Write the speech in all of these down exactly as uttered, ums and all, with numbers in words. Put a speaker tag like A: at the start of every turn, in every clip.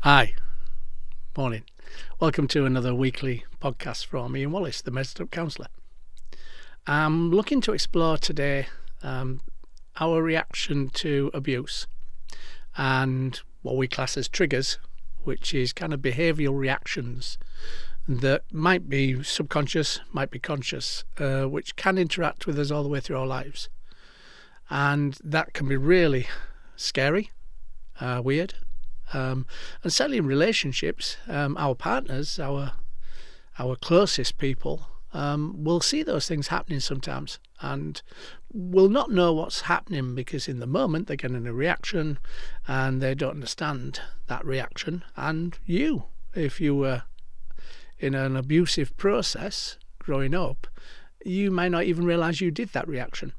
A: Hi, morning. Welcome to another weekly podcast from Ian Wallace, the Messed Up Counsellor. I'm looking to explore today um, our reaction to abuse and what we class as triggers, which is kind of behavioural reactions that might be subconscious, might be conscious, uh, which can interact with us all the way through our lives. And that can be really scary, uh, weird, Um, and certainly in relationships, um, our partners, our our closest people, um, will see those things happening sometimes and will not know what's happening because in the moment they're getting a reaction and they don't understand that reaction. And you, if you were in an abusive process growing up, you might not even realise you did that reaction.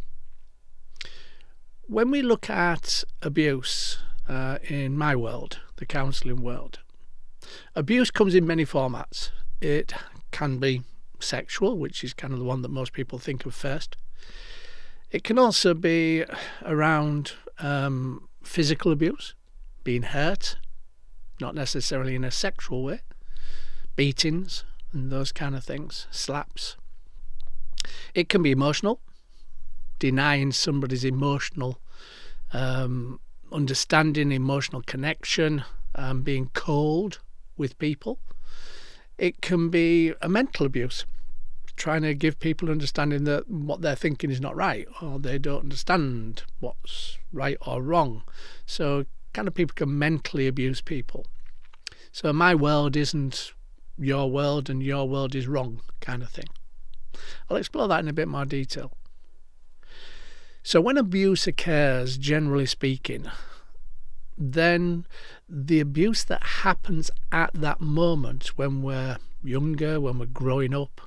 A: When we look at abuse, Uh, in my world, the counselling world, abuse comes in many formats. It can be sexual, which is kind of the one that most people think of first. It can also be around um, physical abuse, being hurt, not necessarily in a sexual way, beatings and those kind of things, slaps. It can be emotional, denying somebody's emotional um understanding, emotional connection, um, being cold with people. It can be a mental abuse, trying to give people understanding that what they're thinking is not right, or they don't understand what's right or wrong. So kind of people can mentally abuse people. So my world isn't your world and your world is wrong kind of thing. I'll explore that in a bit more detail. So when abuse occurs, generally speaking, then the abuse that happens at that moment when we're younger, when we're growing up,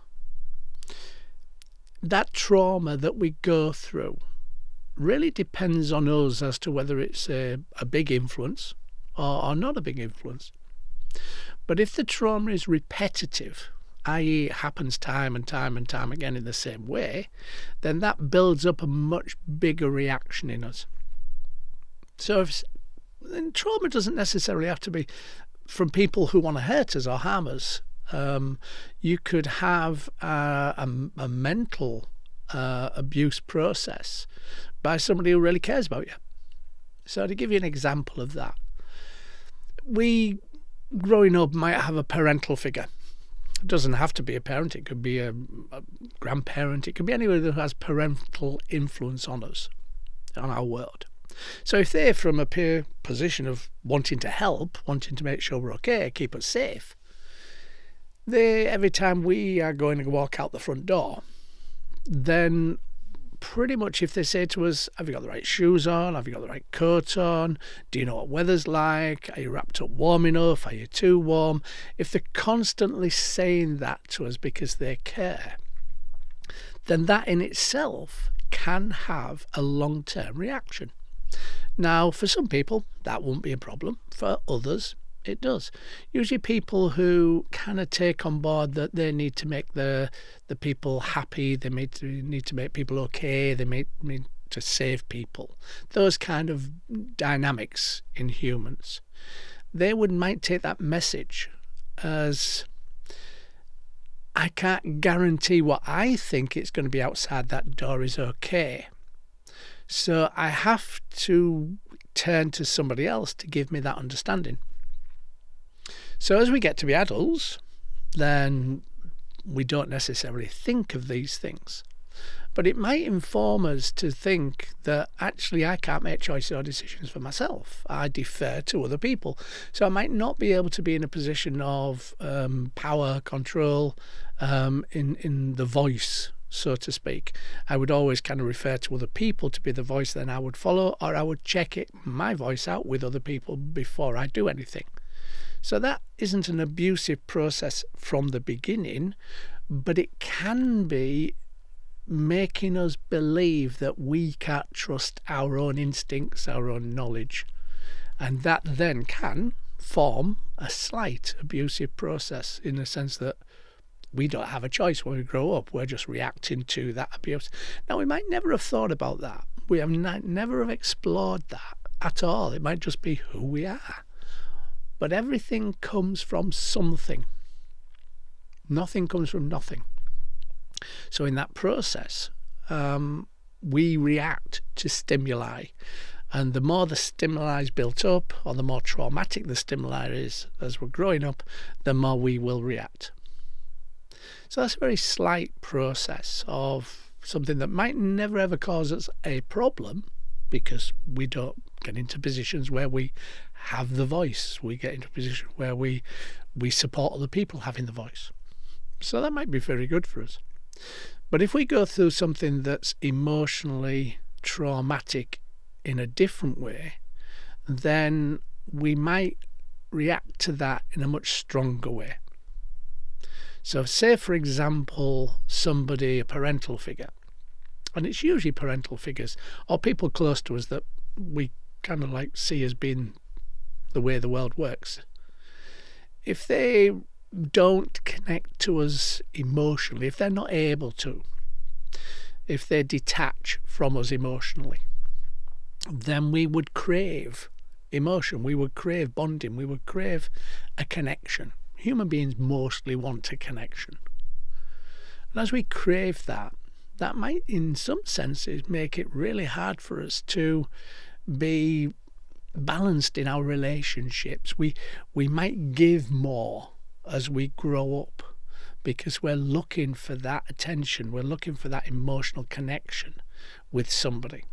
A: that trauma that we go through really depends on us as to whether it's a, a big influence or, or not a big influence. But if the trauma is repetitive, that is it happens time and time and time again in the same way, then that builds up a much bigger reaction in us. So if and trauma doesn't necessarily have to be from people who want to hurt us or harm us. Um, you could have a, a, a mental uh, abuse process by somebody who really cares about you. So to give you an example of that, we, growing up, might have a parental figure. It doesn't have to be a parent. It could be a, a grandparent. It could be anyone that has parental influence on us, on our world. So if they're from a peer position of wanting to help, wanting to make sure we're okay, keep us safe, they, every time we are going to walk out the front door, then pretty much if they say to us, have you got the right shoes on? Have you got the right coat on? Do you know what weather's like? Are you wrapped up warm enough? Are you too warm? If they're constantly saying that to us because they care, then that in itself can have a long-term reaction. Now, for some people, that won't be a problem. For others, it does. Usually people who kind of take on board that they need to make the the people happy, they need to, need to make people okay, they need, need to save people. Those kind of dynamics in humans. They would might take that message as, I can't guarantee what I think it's going to be outside that door is okay. So I have to turn to somebody else to give me that understanding. So as we get to be adults, then we don't necessarily think of these things. But it might inform us to think that actually I can't make choices or decisions for myself. I defer to other people. So I might not be able to be in a position of um, power, control, um, in, in the voice, so to speak. I would always kind of refer to other people to be the voice then I would follow, or I would check it, my voice out with other people before I do anything. So that isn't an abusive process from the beginning, but it can be making us believe that we can't trust our own instincts, our own knowledge. And that then can form a slight abusive process in the sense that we don't have a choice when we grow up. We're just reacting to that abuse. Now, we might never have thought about that. We have n- never have explored that at all. It might just be who we are. But everything comes from something. Nothing comes from nothing. So in that process, um, we react to stimuli. And the more the stimuli is built up, or the more traumatic the stimuli is as we're growing up, the more we will react. So that's a very slight process of something that might never ever cause us a problem, because we don't get into positions where we have the voice. We get into a position where we we support other people having the voice. So that might be very good for us. But if we go through something that's emotionally traumatic in a different way, then we might react to that in a much stronger way. So say, for example, somebody, a parental figure, and it's usually parental figures or people close to us that we kind of like see as being the way the world works. If they don't connect to us emotionally, if they're not able to, if they detach from us emotionally, then we would crave emotion, we would crave bonding, we would crave a connection. Human beings mostly want a connection. And as we crave that, that might in some senses make it really hard for us to be balanced in our relationships. We we might give more as we grow up because we're looking for that attention, we're looking for that emotional connection with somebody.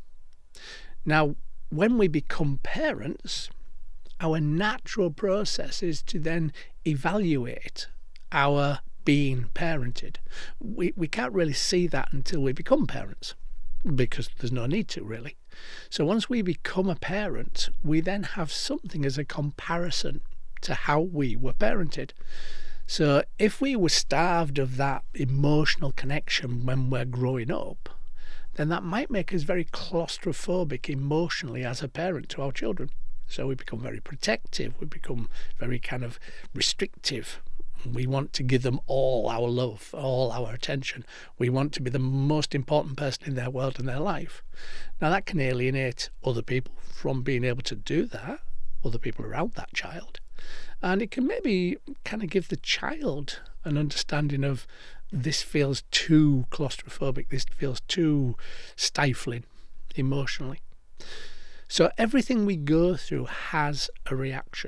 A: Now, when we become parents, our natural process is to then evaluate our being parented. We we can't really see that until we become parents, because there's no need to really. So once we become a parent, we then have something as a comparison to how we were parented. So if we were starved of that emotional connection when we're growing up, then that might make us very claustrophobic emotionally as a parent to our children. So we become very protective, we become very kind of restrictive. We want to give them all our love, all our attention. We want to be the most important person in their world and their life. Now that can alienate other people from being able to do that, other people around that child. And it can maybe kind of give the child an understanding of, this feels too claustrophobic, this feels too stifling emotionally. So everything we go through has a reaction.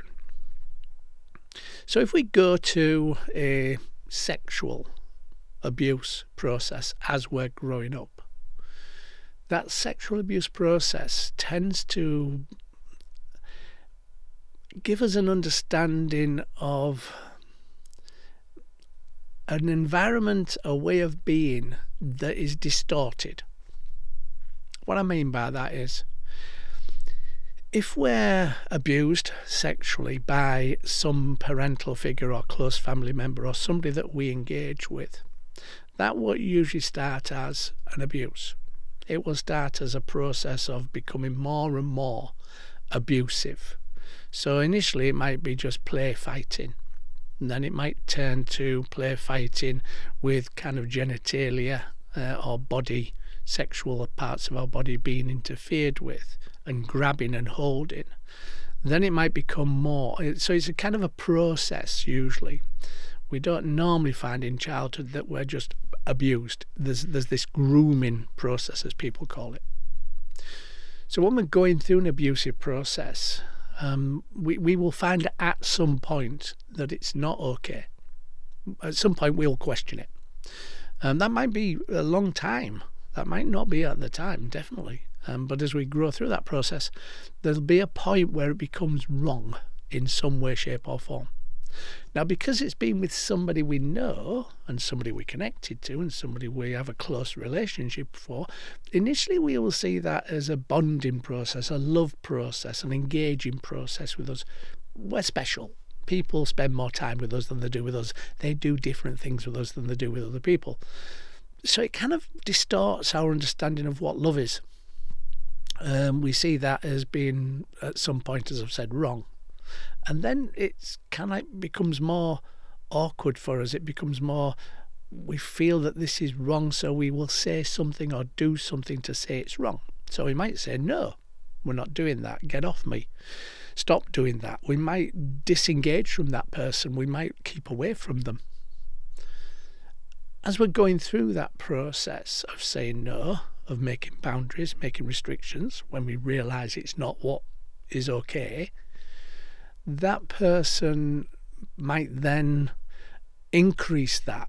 A: So if we go to a sexual abuse process as we're growing up, that sexual abuse process tends to give us an understanding of an environment, a way of being that is distorted. What I mean by that is, if we're abused sexually by some parental figure or close family member or somebody that we engage with, that will usually start as an abuse. It will start as a process of becoming more and more abusive. So initially it might be just play fighting, and then it might turn to play fighting with kind of genitalia uh, or body, sexual parts of our body being interfered with, and grabbing and holding. Then it might become more. So it's a kind of a process usually. We don't normally find in childhood that we're just abused. There's there's this grooming process, as people call it. So when we're going through an abusive process, um, we, we will find at some point that it's not okay. At some point we'll question it. Um, that might be a long time. That might not be at the time, definitely. Um, but as we grow through that process, there'll be a point where it becomes wrong in some way, shape or form. Now, because it's been with somebody we know and somebody we're connected to and somebody we have a close relationship for, initially we will see that as a bonding process, a love process, an engaging process with us. We're special. People spend more time with us than they do with us. They do different things with us than they do with other people. So it kind of distorts our understanding of what love is. Um, we see that as being, at some point, as I've said, wrong. And then it kind of becomes more awkward for us. It becomes more, we feel that this is wrong, so we will say something or do something to say it's wrong. So we might say, no, we're not doing that, get off me. stop doing that. We might disengage from that person. We might keep away from them. As we're going through that process of saying no, of making boundaries, making restrictions, when we realise it's not what is okay, that person might then increase that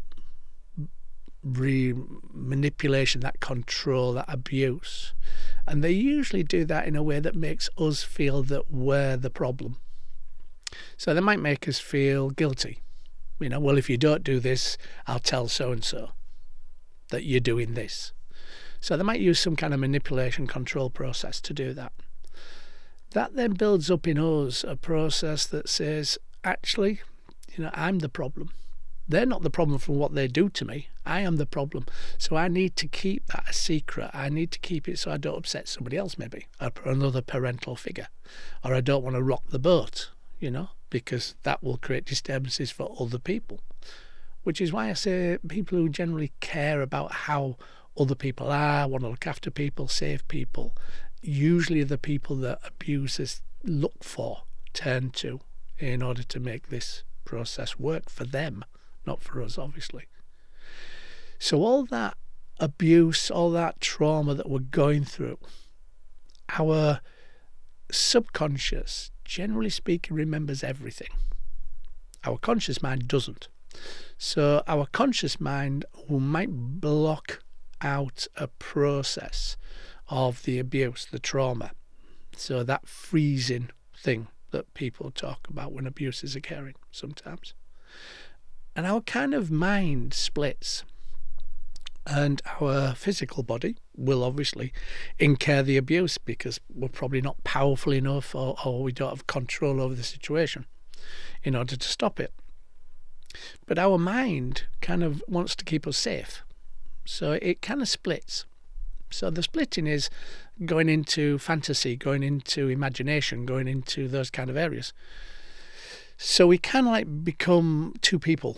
A: re- manipulation, that control, that abuse. And they usually do that in a way that makes us feel that we're the problem. So they might make us feel guilty. You know, well, if you don't do this, I'll tell so-and-so that you're doing this. So they might use some kind of manipulation control process to do that. That then builds up in us a process that says, actually, you know, I'm the problem. They're not the problem from what they do to me. I am the problem. So I need to keep that a secret. I need to keep it so I don't upset somebody else, maybe, or another parental figure. Or I don't want to rock the boat, you know, because that will create disturbances for other people. Which is why I say people who generally care about how other people are, want to look after people, save people, usually are the people that abusers look for, turn to, in order to make this process work for them, not for us, obviously. So all that abuse, all that trauma that we're going through, our subconscious, generally speaking, remembers everything. Our conscious mind doesn't. So our conscious mind might block out a process of the abuse, the trauma. So that freezing thing that people talk about when abuse is occurring sometimes. And our kind of mind splits. And our physical body will obviously incur the abuse because we're probably not powerful enough, or, or we don't have control over the situation in order to stop it. But our mind kind of wants to keep us safe. So it kind of splits. So the splitting is going into fantasy, going into imagination, going into those kind of areas. So we kind of like become two people.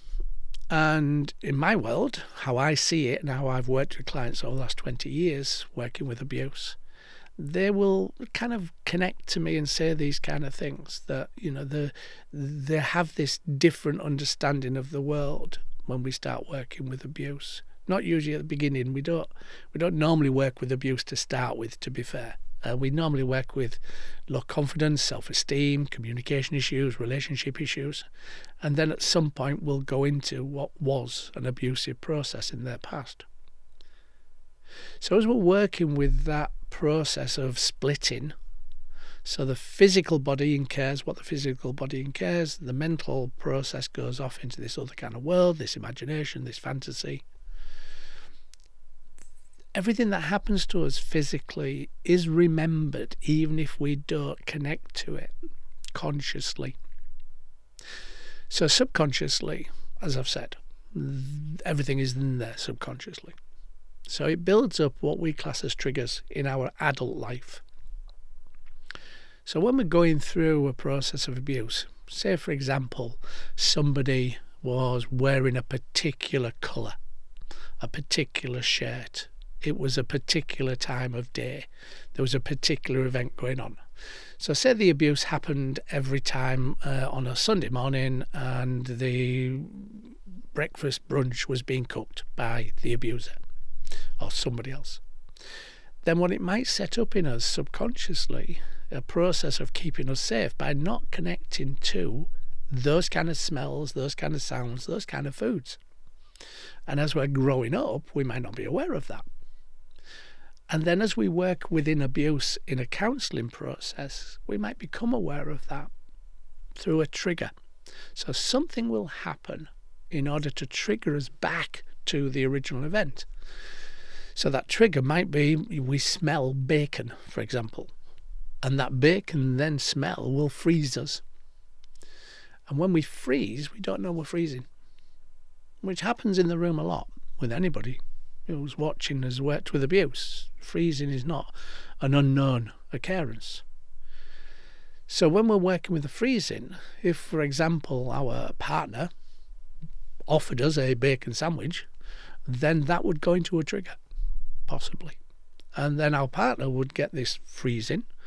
A: And in my world, how I see it and how I've worked with clients over the last twenty years working with abuse, they will kind of connect to me and say these kind of things, that, you know, the, they have this different understanding of the world when we start working with abuse. Not usually at the beginning. We don't we don't normally work with abuse to start with, to be fair. Uh, we normally work with low confidence, self-esteem, communication issues, relationship issues. And then at some point we'll go into what was an abusive process in their past. So as we're working with that process of splitting, so the physical body incurs what the physical body incurs, the mental process goes off into this other kind of world, this imagination, this fantasy. Everything that happens to us physically is remembered, even if we don't connect to it consciously. So subconsciously, as I've said, everything is in there subconsciously. So it builds up what we class as triggers in our adult life. So when we're going through a process of abuse, say for example, somebody was wearing a particular colour, a particular shirt, it was a particular time of day, there was a particular event going on. So say the abuse happened every time uh, on a Sunday morning and the breakfast brunch was being cooked by the abuser or somebody else. Then what it might set up in us subconsciously, a process of keeping us safe by not connecting to those kind of smells, those kind of sounds, those kind of foods. And as we're growing up, we might not be aware of that. And then as we work within abuse in a counselling process, we might become aware of that through a trigger. So something will happen in order to trigger us back to the original event. So that trigger might be we smell bacon, for example. And that bacon then smell will freeze us. And when we freeze, we don't know we're freezing, which happens in the room a lot with anybody who's watching has worked with abuse. Freezing is not an unknown occurrence. So when we're working with the freezing, if, for example, our partner offered us a bacon sandwich, then that would go into a trigger, possibly. And then our partner would get this freezing,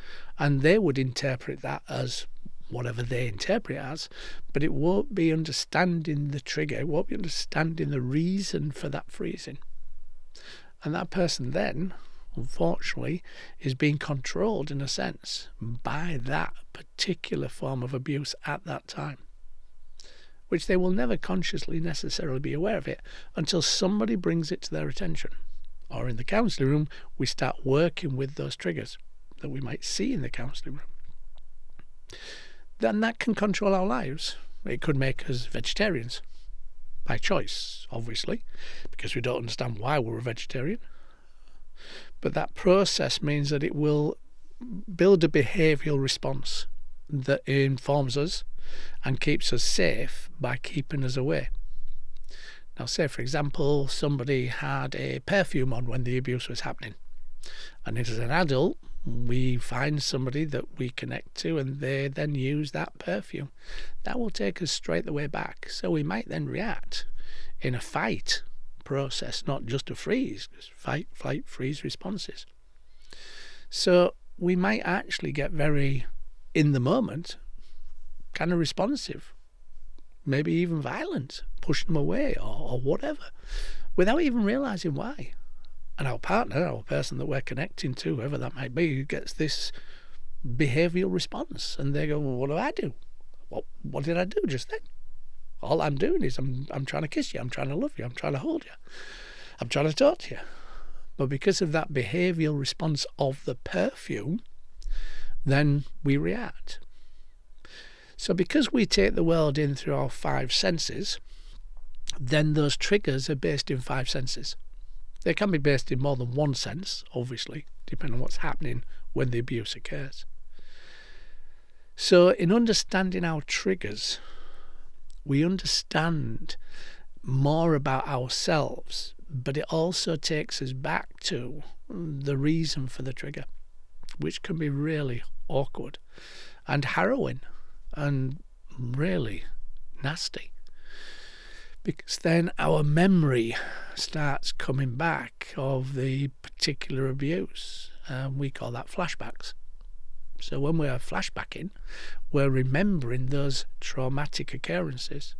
A: and they would interpret that as whatever they interpret it as, but it won't be understanding the trigger, it won't be understanding the reason for that freezing. And that person then, unfortunately, is being controlled in a sense by that particular form of abuse at that time, which they will never consciously necessarily be aware of it until somebody brings it to their attention. Or in the counselling room, we start working with those triggers that we might see in the counselling room. Then that can control our lives. It could make us vegetarians by choice, obviously, because we don't understand why we're a vegetarian. But that process means that it will build a behavioural response that informs us and keeps us safe by keeping us away. Now, say, for example, somebody had a perfume on when the abuse was happening. And as an adult, we find somebody that we connect to and they then use that perfume. That will take us straight the way back. So we might then react in a fight process, not just a freeze, fight, flight, freeze responses. So we might actually get very, in the moment, kind of responsive, maybe even violent, push them away or, or whatever, without even realising why. And our partner, our person that we're connecting to, whoever that might be, gets this behavioural response. And they go, well, what do I do? What, what did I do just then? All I'm doing is I'm I'm trying to kiss you, I'm trying to love you, I'm trying to hold you, I'm trying to talk to you. But because of that behavioural response of the perfume, then we react. So because we take the world in through our five senses, then those triggers are based in five senses. They can be based in more than one sense, obviously, depending on what's happening when the abuse occurs. So in understanding our triggers, we understand more about ourselves, but it also takes us back to the reason for the trigger, which can be really awkward and harrowing and really nasty. Because then our memory starts coming back of the particular abuse. Um, we call that flashbacks. So when we're flashbacking, we're remembering those traumatic occurrences.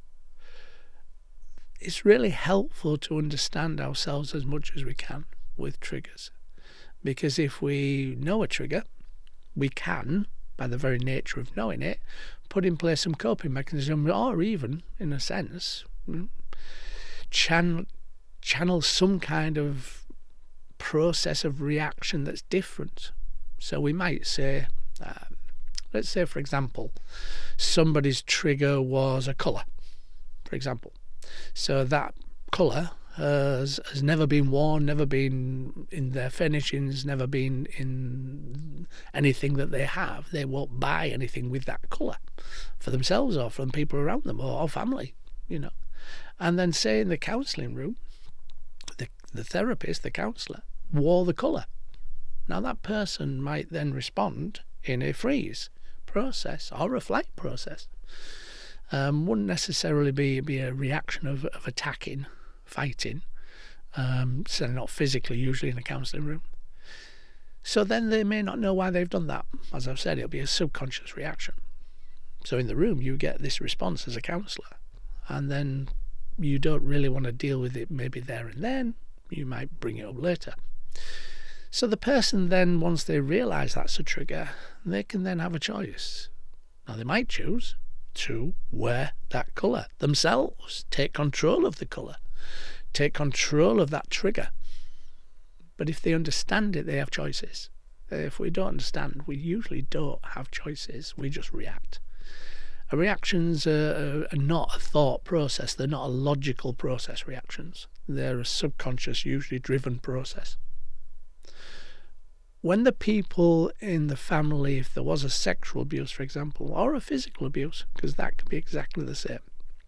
A: It's really helpful to understand ourselves as much as we can with triggers. Because if we know a trigger, we can, by the very nature of knowing it, put in place some coping mechanism, or even, in a sense, channel, channel some kind of process of reaction that's different. So we might say, uh, let's say, for example, somebody's trigger was a colour, for example. So that colour has, has never been worn, never been in their furnishings, never been in anything that they have. They won't buy anything with that colour for themselves or from people around them or, or family, you know. And then say in the counselling room, the, the therapist, the counsellor, wore the colour. Now that person might then respond in a freeze process or a flight process. Um, wouldn't necessarily be, be a reaction of, of attacking, fighting, um, so not physically, usually in a counselling room. So then they may not know why they've done that. As I've said, it'll be a subconscious reaction. So in the room, you get this response as a counsellor, and then you don't really want to deal with it maybe there and then. You might bring it up later. So the person then, once they realise that's a trigger, they can then have a choice. Now they might choose to wear that colour themselves, take control of the colour, take control of that trigger. But if they understand it, they have choices. If we don't understand, we usually don't have choices, we just react. Our reactions are, are not a thought process, they're not a logical process reactions. They're a subconscious, usually driven process. When the people in the family, if there was a sexual abuse, for example, or a physical abuse, because that can be exactly the same,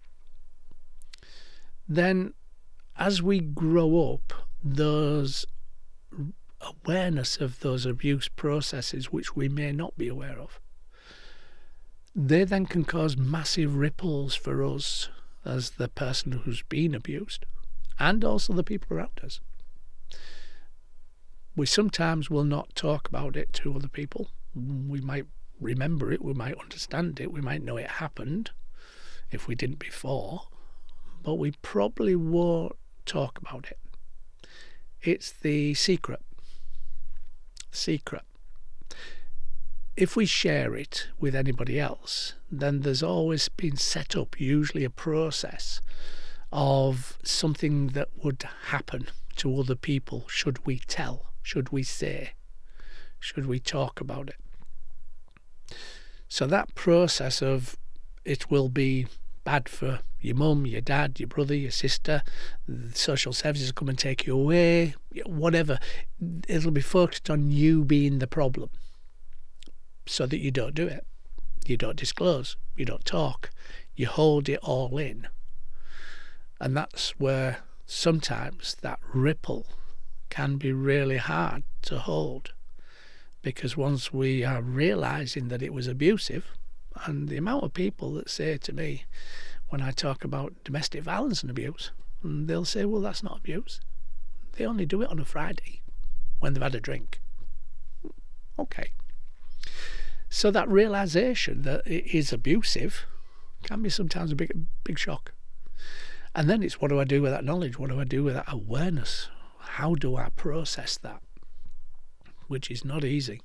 A: then as we grow up, those awareness of those abuse processes, which we may not be aware of, they then can cause massive ripples for us as the person who's been abused, and also the people around us. We sometimes will not talk about it to other people. We might remember it, we might understand it, we might know it happened if we didn't before, but we probably won't talk about it. It's the secret. Secret. If we share it with anybody else, then there's always been set up, usually a process of something that would happen to other people should we tell, should we say, should we talk about it. So that process of it will be bad for your mum, your dad, your brother, your sister, the social services will come and take you away, whatever. It'll be focused on you being the problem so that you don't do it. You don't disclose, you don't talk, you hold it all in. And that's where sometimes that ripple can be really hard to hold, because once we are realising that it was abusive, and the amount of people that say to me when I talk about domestic violence and abuse, and they'll say, well, that's not abuse. They only do it on a Friday when they've had a drink. Okay. So that realisation that it is abusive can be sometimes a big, big shock. And then it's, what do I do with that knowledge? What do I do with that awareness? How do I process that? Which is not easy.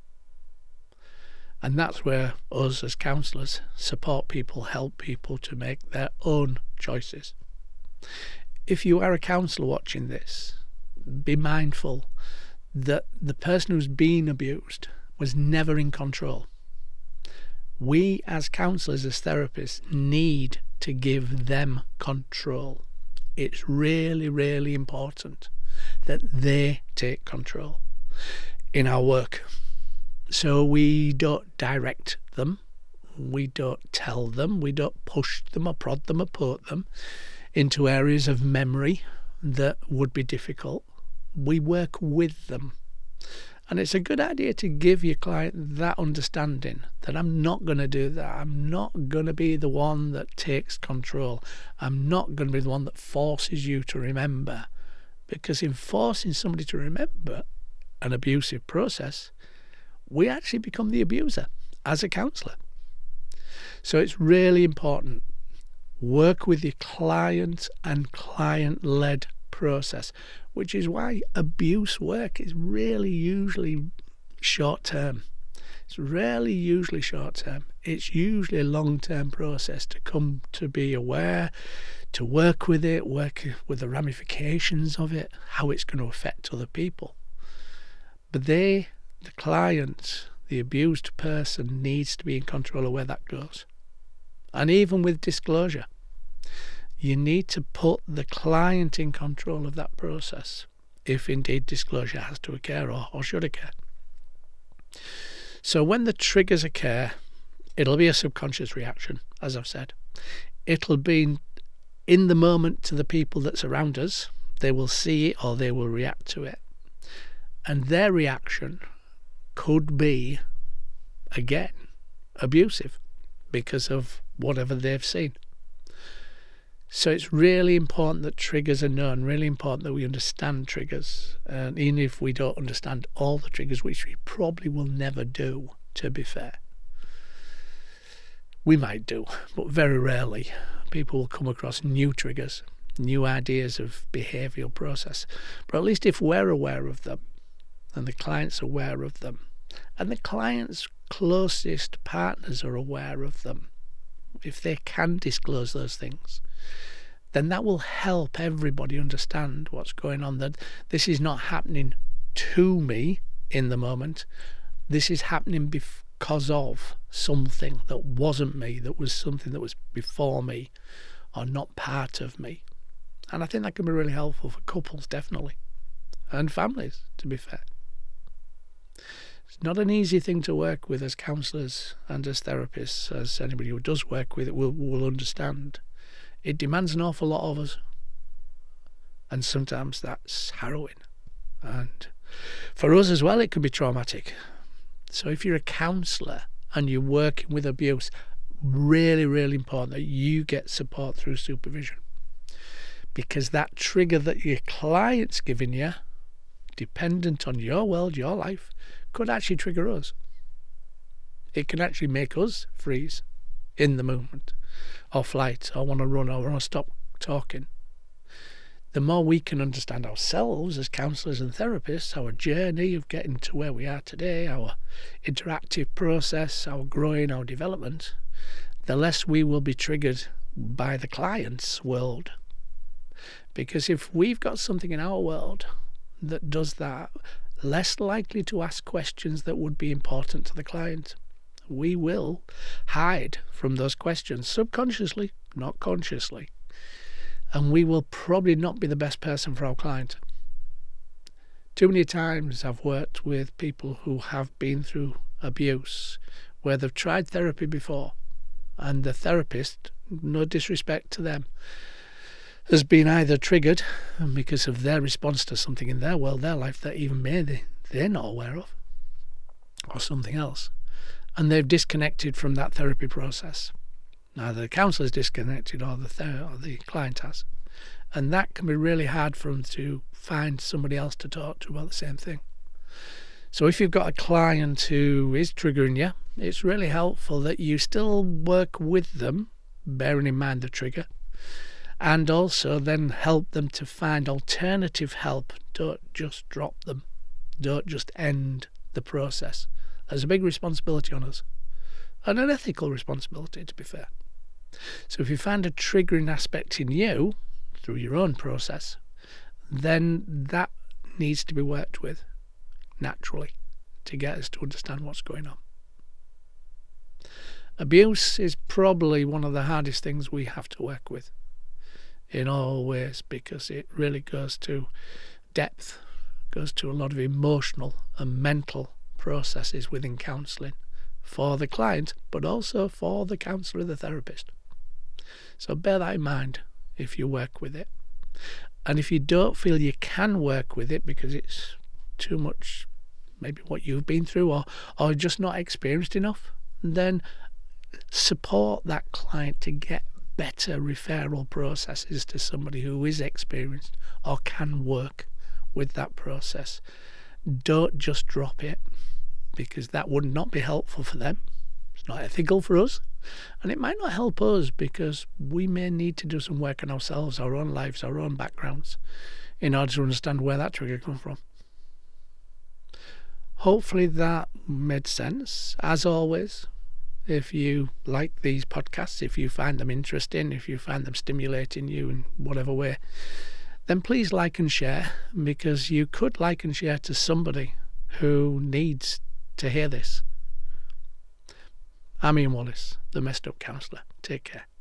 A: And that's where us as counsellors support people, help people to make their own choices. If you are a counsellor watching this, be mindful that the person who's been abused was never in control. We as counsellors, as therapists, need to give them control. It's really, really important that they take control in our work. So we don't direct them, we don't tell them, we don't push them or prod them or poke them into areas of memory that would be difficult. We work with them. And it's a good idea to give your client that understanding that I'm not going to do that. I'm not going to be the one that takes control. I'm not going to be the one that forces you to remember. Because in forcing somebody to remember an abusive process, we actually become the abuser as a counsellor. So it's really important. Work with your client and client-led process, which is why abuse work is really usually short-term. It's rarely usually short-term. It's usually a long-term process to come to be aware, to work with it, work with the ramifications of it, how it's going to affect other people. But they, the client, the abused person, needs to be in control of where that goes. And even with disclosure, you need to put the client in control of that process, if indeed disclosure has to occur or, or should occur. So when the triggers occur, it'll be a subconscious reaction, as I've said. It'll be in the moment to the people that surround us. They will see it or they will react to it. And their reaction could be, again, abusive because of whatever they've seen. So it's really important that triggers are known, really important that we understand triggers. And even if we don't understand all the triggers, which we probably will never do, to be fair. We might do, but very rarely. People will come across new triggers, new ideas of behavioural process. But at least if we're aware of them, and the client's aware of them, and the client's closest partners are aware of them, if they can disclose those things, then that will help everybody understand what's going on, that this is not happening to me in the moment. This is happening because of something that wasn't me, that was something that was before me or not part of me. And I think that can be really helpful for couples, definitely, and families, to be fair. It's not an easy thing to work with as counsellors and as therapists, as anybody who does work with it will, will understand. It demands an awful lot of us. And sometimes that's harrowing. And for us as well, it can be traumatic. So if you're a counsellor and you're working with abuse, really, really important that you get support through supervision. Because that trigger that your client's giving you dependent on your world, your life, could actually trigger us. It can actually make us freeze in the movement, or flight, or want to run, or want to stop talking. The more we can understand ourselves as counsellors and therapists, our journey of getting to where we are today, our interactive process, our growing, our development, the less we will be triggered by the client's world. Because if we've got something in our world that does that, less likely to ask questions that would be important to the client. We will hide from those questions subconsciously, not consciously. And we will probably not be the best person for our client. Too many times I've worked with people who have been through abuse, where they've tried therapy before, and the therapist, no disrespect to them, has been either triggered because of their response to something in their world, their life, that even maybe they're not aware of, or something else, and they've disconnected from that therapy process. Either the counsellor is disconnected or the ther- or the client has. And that can be really hard for them to find somebody else to talk to about the same thing. So if you've got a client who is triggering you, it's really helpful that you still work with them, bearing in mind the trigger, and also then help them to find alternative help. Don't just drop them. Don't just end the process. There's a big responsibility on us, and an ethical responsibility, to be fair. So if you find a triggering aspect in you through your own process, then that needs to be worked with naturally to get us to understand what's going on. Abuse is probably one of the hardest things we have to work with in all ways, because it really goes to depth, goes to a lot of emotional and mental processes within counselling for the client, but also for the counsellor, the therapist. So bear that in mind if you work with it. And if you don't feel you can work with it because it's too much, maybe what you've been through, or, or just not experienced enough, then support that client to get better referral processes to somebody who is experienced or can work with that process. Don't just drop it, because that would not be helpful for them. It's not ethical for us, and it might not help us, because we may need to do some work on ourselves, our own lives, our own backgrounds, in order to understand where that trigger comes from. Hopefully that made sense. As always, if you like these podcasts, if you find them interesting, if you find them stimulating you in whatever way, then please like and share, because you could like and share to somebody who needs to hear this. I'm Ian Wallace, the Messed Up Counsellor. Take care.